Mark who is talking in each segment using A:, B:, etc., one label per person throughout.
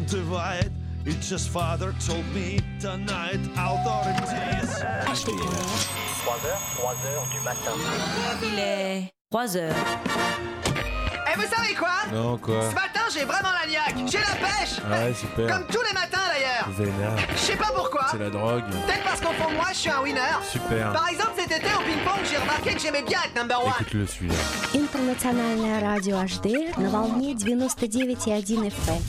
A: don't divide. It's just father told me tonight. Authorities.
B: 3h du matin.
C: Il est 3h.
D: Et vous savez quoi?
E: Non, quoi?
D: Ce matin, j'ai vraiment la niaque. J'ai la pêche.
E: Ouais, super.
D: Comme tous les matins d'ailleurs.
E: Vénère.
D: Je sais pas pourquoi.
E: C'est la drogue.
D: Peut-être parce qu'au fond de moi, je suis un winner.
E: Super.
D: Par exemple, cet été au ping-pong, j'ai remarqué que j'aimais bien être number one.
E: Écoute-le celui-là.
F: Интернациональное радио HD на волне 99,1 FM.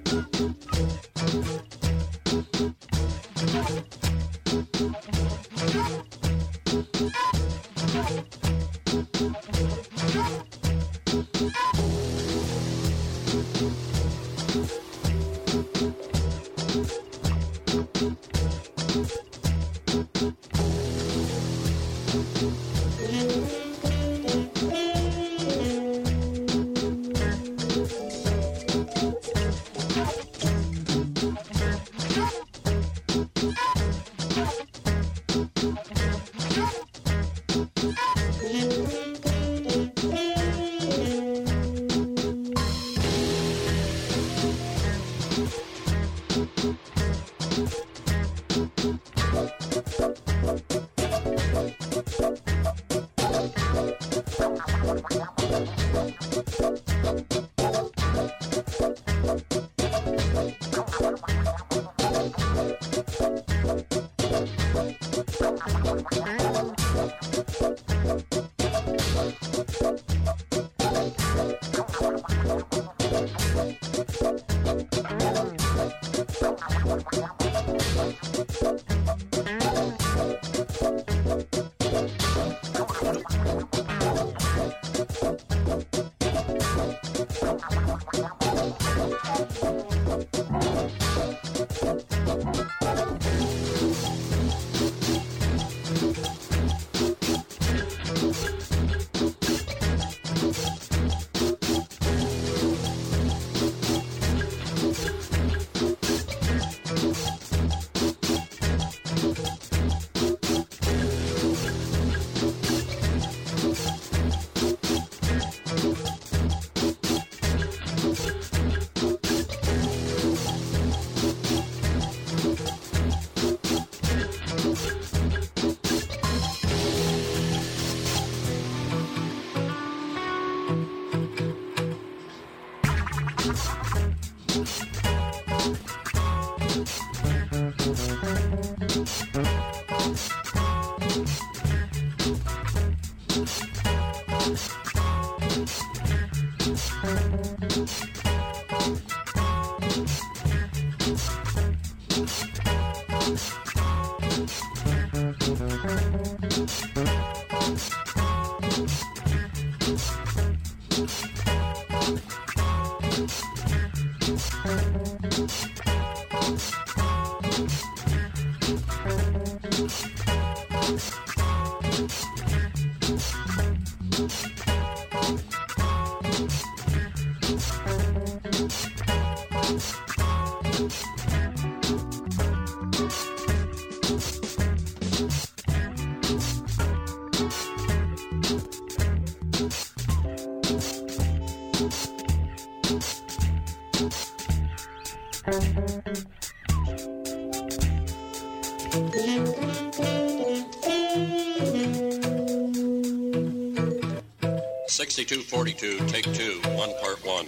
B: 6242, take two, one part one.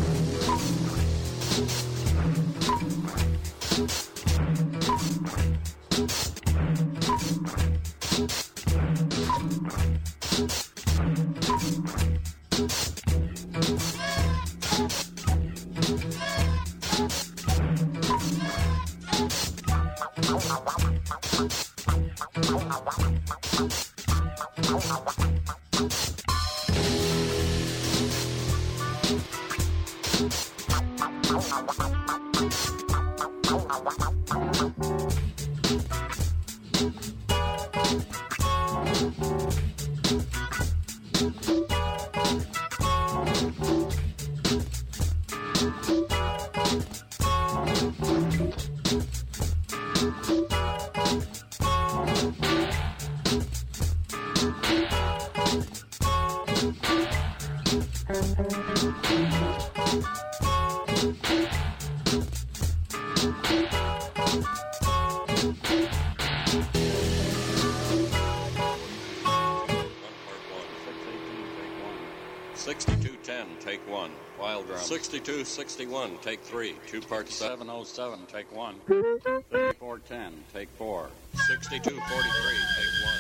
B: Take one. Wild drum. 6261, take three. Two parts. 707, take one. 3410, take four. 6243, take one.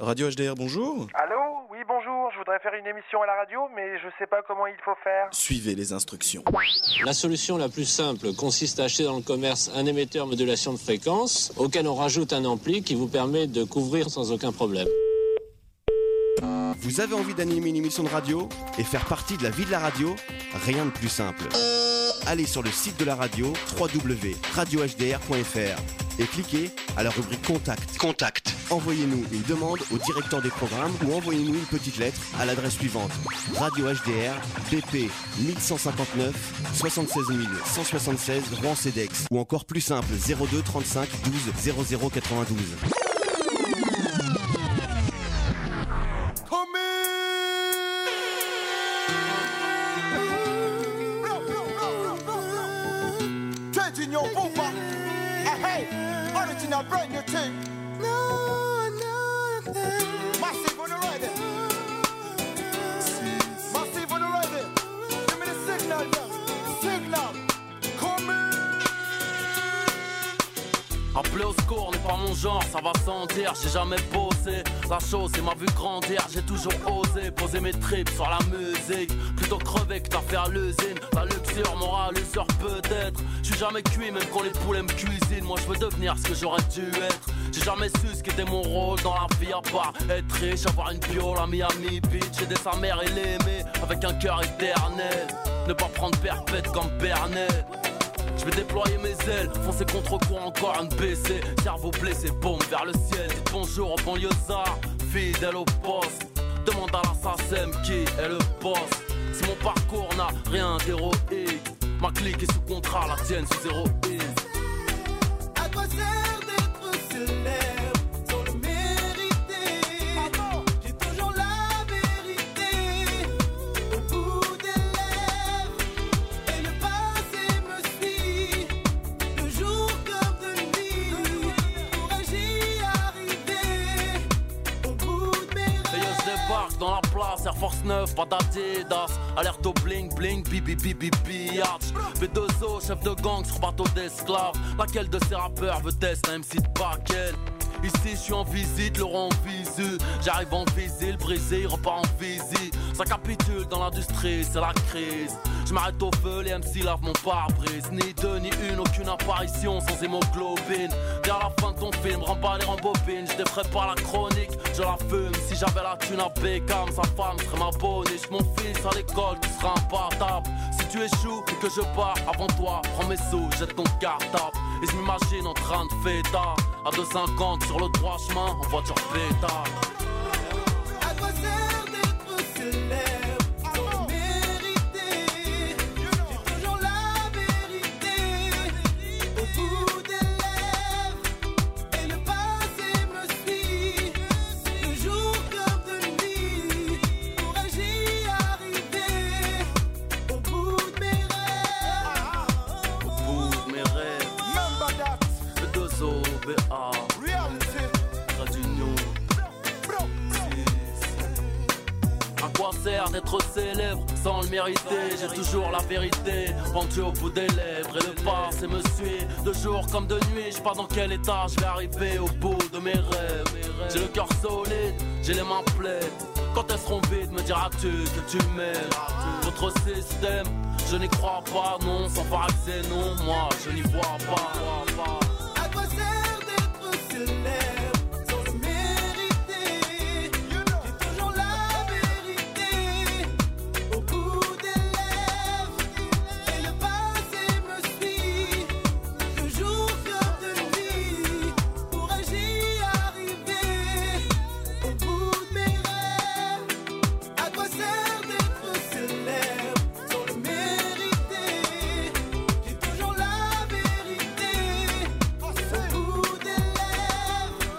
E: Radio HDR, bonjour.
G: Allô? Oui, bonjour, je voudrais faire une émission à la radio, mais je sais pas comment il faut faire.
E: Suivez les instructions.
H: La solution la plus simple consiste à acheter dans le commerce un émetteur modulation de fréquence auquel on rajoute un ampli qui vous permet de couvrir sans aucun problème.
I: Vous avez envie d'animer une émission de radio et faire partie de la vie de la radio? Rien de plus simple. Allez sur le site de la radio, www.radiohdr.fr, et cliquez à la rubrique Contact. Envoyez-nous une demande au directeur des programmes ou envoyez-nous une petite lettre à l'adresse suivante: Radio HDR, BP 1159 76 176 Rouen-Cedex, ou encore plus simple 02 35 12 00 92.
J: Brand new thing. Massive on the ready. Massive on the ready. Give me the signal, yeah. Signal. Come in.
K: Appeler au secours n'est pas mon genre, ça va sans dire, j'ai jamais bossé. La chose c'est m'a vu grandir, j'ai toujours osé poser mes tripes sur la musique. Plutôt crever que t'affaire à l'usine. La luxure, morale, l'usure peut-être. J'suis jamais cuit même quand les poulets me cuisinent. Moi je veux devenir ce que j'aurais dû être. J'ai jamais su ce qu'était mon rôle dans la vie, à part être riche, avoir une piole à Miami Beach, aider sa mère et l'aimer avec un cœur éternel. Ne pas prendre perpète comme Bernet. Je vais déployer mes ailes, foncer contre quoi encore un BC. Cerveau blessé, bombe vers le ciel. Dites bonjour au banlieusard, fidèle au poste. Demande à l'assassin qui est le boss. Si mon parcours n'a rien d'héroïque, ma clique est sous contrat, la tienne sous héroïne.
J: À quoi sert d'être célèbre sans le mériter? J'ai toujours la vérité au bout des lèvres, et le passé me suit de jour comme de nuit. Pourrais-je y arriver au bout de mes rêves?
K: Et yo, je débarque dans la place, Air Force 9, pas d'Adidas. Alerte au bling bling, bibi bibi biatch. B2O, chef de gang sur bateau d'esclaves. Laquelle de ces rappeurs veut tester un MC de paquet? Ici je suis en visite, le rond en visu. J'arrive en visile, brisé, il repart en visite. Ça capitule dans l'industrie, c'est la crise. Je m'arrête au feu, les MC lavent mon pare-brise. Ni deux, ni une, aucune apparition sans hémoglobine. Vers la fin de ton film, remballe et rembobine. Je défrais pas la chronique, je la fume. Si j'avais la thune à Beckham, sa femme serait ma boniche. Mon fils à l'école, tu seras impartable. Si tu échoues et que je pars avant toi, prends mes sous, jette ton cartable. Et je m'imagine en train de fêter à 2,50 sur le droit chemin, en voiture pétard.
J: À quoi sert d'être célèbre sans le mériter? J'ai toujours la vérité au bout des lèvres, et le passé me suit de jour comme de nuit. Pourrais-je y arriver au bout de mes rêves?
K: Au bout de mes rêves.
J: Remember that.
K: B2O, BA,
J: Reality.
K: Radunion. À quoi sert d'être célèbre sans le mériter? J'ai toujours la vérité pendue au bout des lèvres, et le passé me suit de jour comme de nuit. Je sais pas dans quel état je vais arriver au bout de mes rêves. J'ai le cœur solide, j'ai les mains pleines. Quand elles seront vides, me diras-tu que tu m'aimes? Votre système, je n'y crois pas, non. Sans paraxé, non, moi je n'y vois pas.
J: À quoi sert d'être célèbre sans le mériter? J'ai toujours la vérité au bout des lèvres, et le passé me suit de jour comme de nuit. Pourrais-je y arriver au bout de mes rêves? À quoi sert d'être célèbre sans le mériter? J'ai toujours la vérité au bout des lèvres,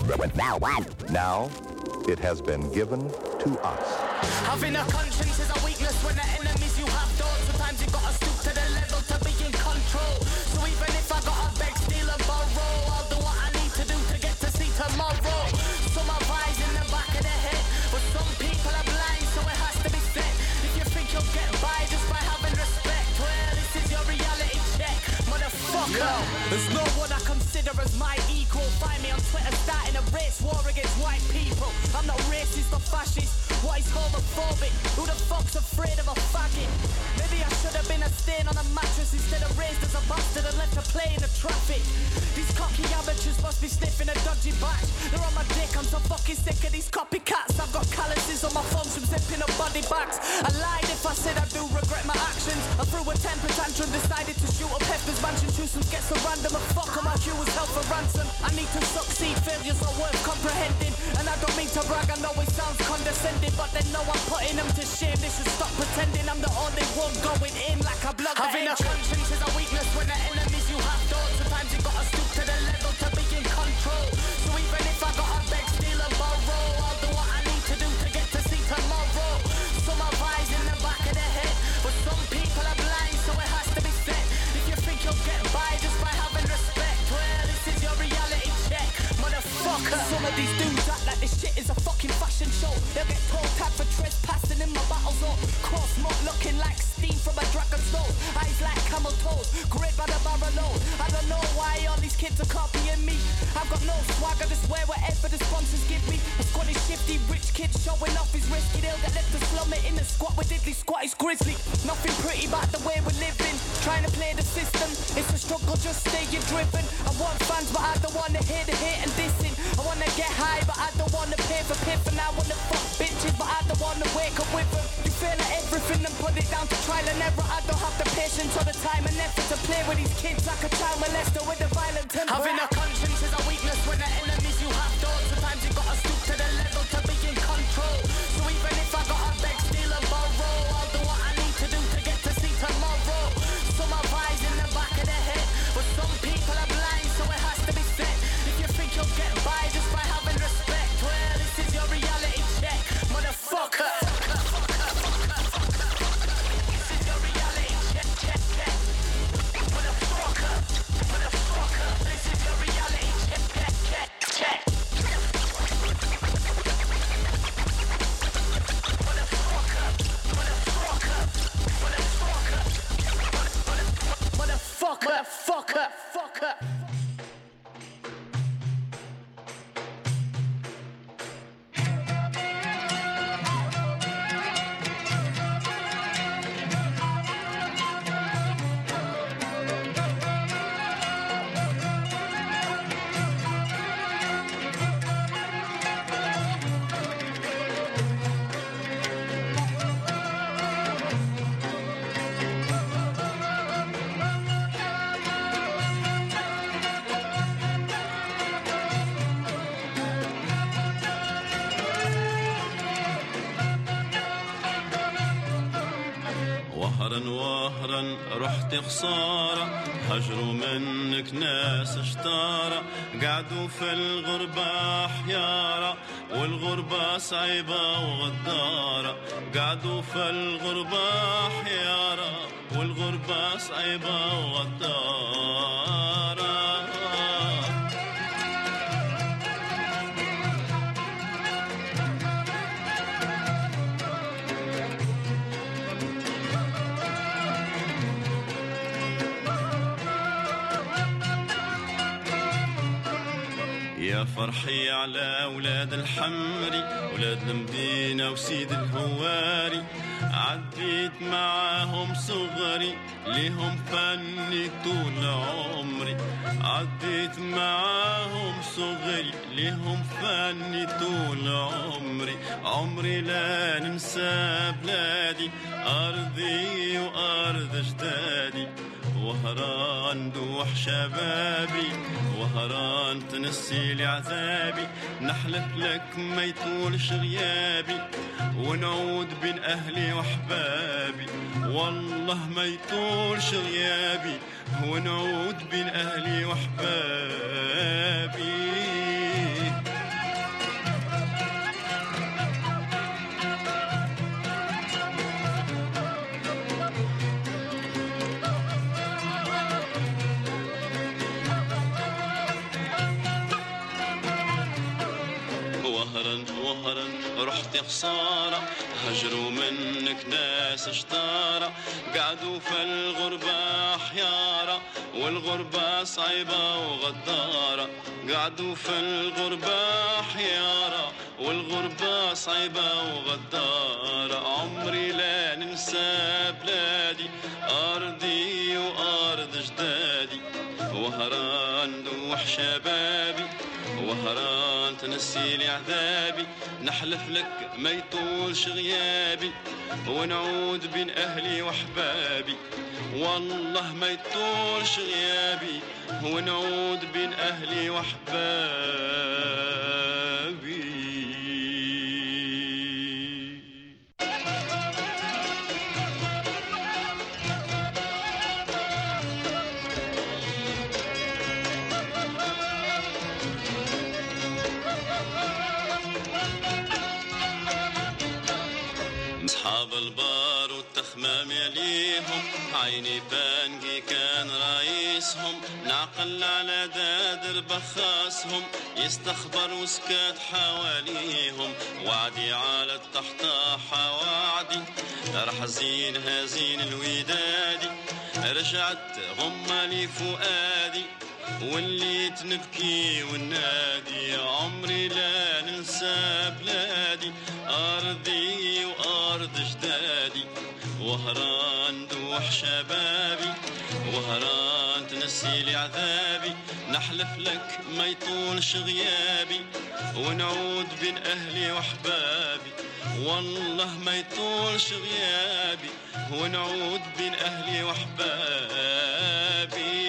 L: Now, it has been given to us.
J: Having a conscience is a weakness when the enemies you have don't. Sometimes you gotta stoop to the level to be in control. So even if I gotta beg, steal and borrow, I'll do what I need to do to get to see tomorrow. Some have eyes in the back of the head, but some people are blind, so it has to be said. If you think you'll get by just by having respect, well, this is your reality check, motherfucker. There's no one I consider as my equal. Find me on Twitter starting a race war against white people. I'm not racist or fascist. What is homophobic? Who the fuck's afraid of a faggot? Maybe I should have been a stain on a mattress instead of raised as a bastard and left to play in the traffic. These cocky amateurs must be sniffing a dodgy batch. They're on my dick, I'm so fucking sick of these copycats. I've got calluses on my thumbs from zipping up body bags. I lied if I said I do regret my actions. I threw a temper tantrum, decided to shoot up Pepper's Mansion. Twosome get so random and fuck on my cue was held for ransom. I need to succeed, failures are worth comprehending. And I don't mean to brag, I know it sounds condescending, but they know I'm putting them to shame. They should stop pretending I'm the only one going in like a blood. Having a conscience is a weakness when the enemies you have don't. Sometimes you gotta stoop to the level to be in control. So even if I gotta beg, steal and borrow, I'll do what I need to do to get to see tomorrow. Some have eyes in the back of the head, but some people are blind, so it has to be said. If you think you'll get by just by having respect, well, this is your reality check, motherfucker. Some of these dudes act like this shit is a fucking fashion show. They'll get toe tagged for trespassing in my battle zone. Cross smoke looking like steam from a dragon's nose. Eyes like camel toes, great by the barrel load. I don't know why all these kids are copying me. I've got no swag, I just wear whatever the sponsors give me. A squad is shifty, rich kid showing off his risky. They'll get left to slum it in the squat with diddly squat is grizzly. Nothing pretty about the way we're living. Trying to play the system, it's a struggle, just stay driven. I want fans, but I don't wanna hear the hate and dissing. I wanna get high, but I don't wanna pay for piff. And I wanna fuck bitches, but I don't wanna wake up with them. You fail at everything and put it down to trial and error. I don't have the patience or the time and effort to play with these kids like a child molester with a violent temper. Having a conscience is a weakness when the enemies you have don't. Sometimes you gotta stoop to the level to be in control. So even if I gotta beg, steal and borrow, I'll do what I need to do to get to see tomorrow. Some have eyes in the back of the head, but some people are blind, so it has to be said. If you think you'll get by just by having respect, well, this is your reality check, motherfucker. Motherfucker.
M: وهرا رحت خسارة هجروا منك ناس اشتارة قعدوا في الغربة حيارة والغربة صعيبة وغدارة قعدوا في الغربة حيارة والغربة صعيبة وغدارة يا فرحي على أولاد الحمري أولاد المدينة وسيد الهواري عديت معاهم صغري ليهم فني طول عمري عديت معاهم صغري ليهم فني طول عمري عمري لا ننسى بلادي أرضي وأرض أجدادي وهران دوح شبابي وهران تنسي لي عذابي نحلف لك ما يطولش غيابي ونعود بين أهلي وأحبابي والله ما يطولش غيابي ونعود بين أهلي وأحبابي رحت يا خسارة هجروا منك ناس شطارة قعدوا في الغربة حيارة والغربة صعيبة وغدارة قعدوا في الغربة حيارة والغربة صعيبة وغدارة عمري لا ننسى بلادي أرضي وأرض جدادي وهران دوح شبابي وهران تنسيلي عذابي نحلف لك ما يطولش غيابي ونعود بين أهلي وحبابي والله ما يطولش غيابي ونعود بين أهلي وحبابي. أصحاب البار والتخمام يليهم عيني بانقي كان رايسهم نعقل على دادر بخاسهم يستخبر وسكات حواليهم وعدي على التحتاحة وعدي رح زين هزين الودادي رجعت غمة لي فؤادي واللي تنبكي والنادي عمري لا ننسى بلادي أرضي وأرض جدادي وهران دوح شبابي وهران تنسيلي عذابي نحلف لك ما يطولش غيابي ونعود بين أهلي وحبابي والله ما يطولش غيابي ونعود بين أهلي وحبابي.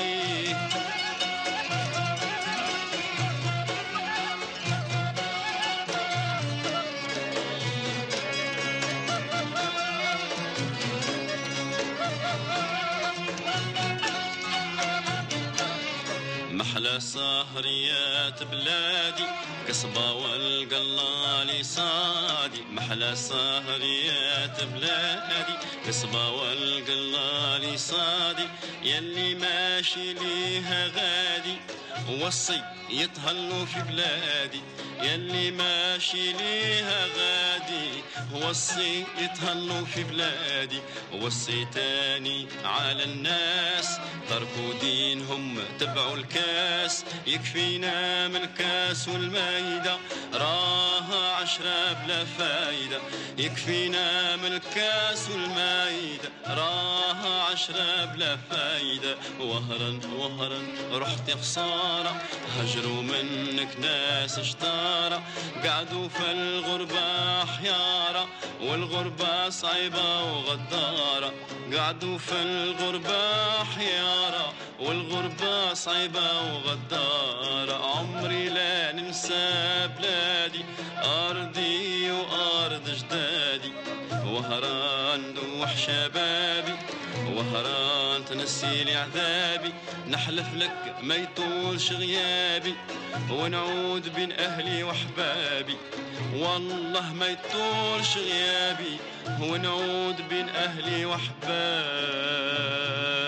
M: محلى سهريات بلادي قصبة والقلالي صادي محلى سهريات بلادي قصبة والقلالي صادي يلي ماشي ليها غادي وصي يتهلوا في بلادي يلي ماشي ليها غادي وصي يتهلوا في بلادي وصي تاني على الناس تركوا دينهم تبعوا الكاس يكفينا من الكاس والمايدة راها عشرة بلا فايدة يكفينا من الكاس والمايدة راها عشرة بلا فايدة وهرا وهرا رحت يا خسارة هجروا منك ناس شطارة قعدوا في الغربة حيارة والغربة صعيبة وغدارة قعدوا في الغربة حيارة والغربة صعيبة وغدارة عمري لا ننسى بلادي أرضي وأرض جدادي وهران دوح شبابي وهران تنسيلي عذابي نحلف لك ما يطولش غيابي ونعود بين أهلي وحبابي والله ما يطولش غيابي ونعود بين أهلي وحبابي.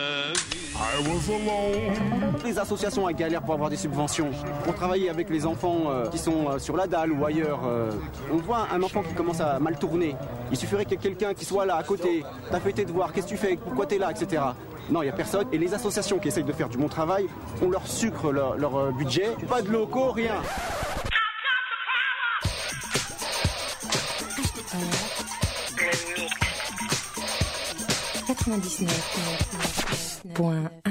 N: Les associations galèrent pour avoir des subventions. Pour travailler avec les enfants qui sont sur la dalle ou ailleurs, on voit un enfant qui commence à mal tourner. Il suffirait qu'il y ait quelqu'un qui soit là à côté. T'as fait tes devoirs, qu'est-ce que tu fais, pourquoi t'es là, etc. Non, il n'y a personne. Et les associations qui essayent de faire du bon travail, on leur sucre leur budget. Pas de locaux, rien.
F: Point 1.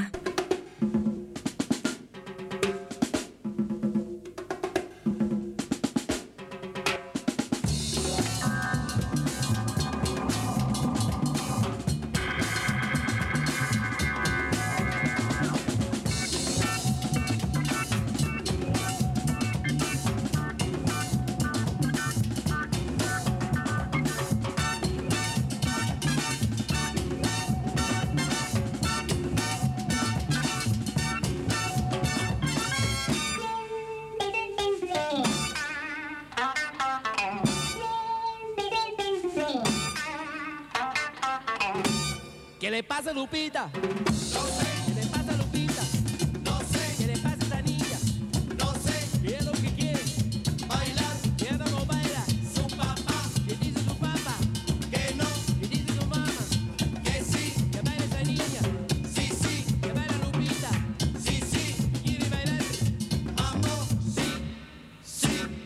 O: ¿Qué le pasa, Lupita?